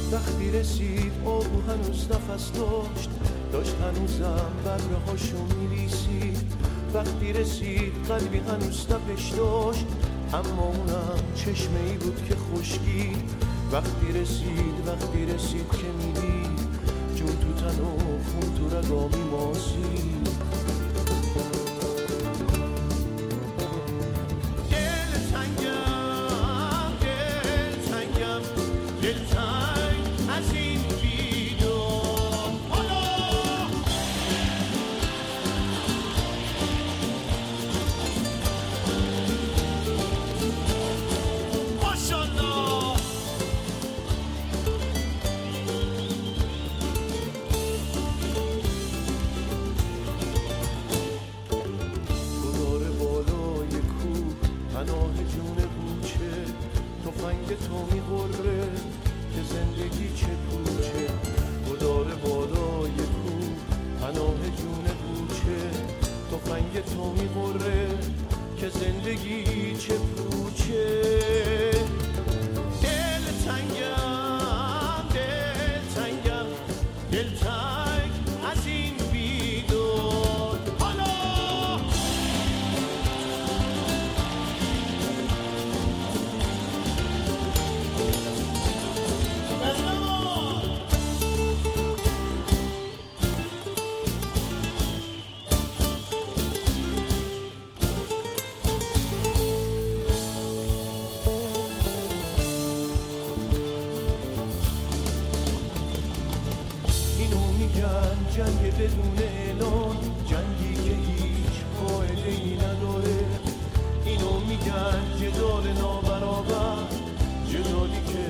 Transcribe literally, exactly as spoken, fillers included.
وقتی رسید آبو هنوز نفس داشت داشت هنوزم بره هاشو میریسید. وقتی رسید قلبی هنوز تپش داشت اما اونم چشمه ای بود که خشکید. وقتی رسید وقتی رسید که میدید جون تو تن و خون تو رگامی ماسید. جنگ بدون اعلان، جنگی که هیچ قاعده‌ای نداره. اینو میگن جدال نابرابر، جدالی که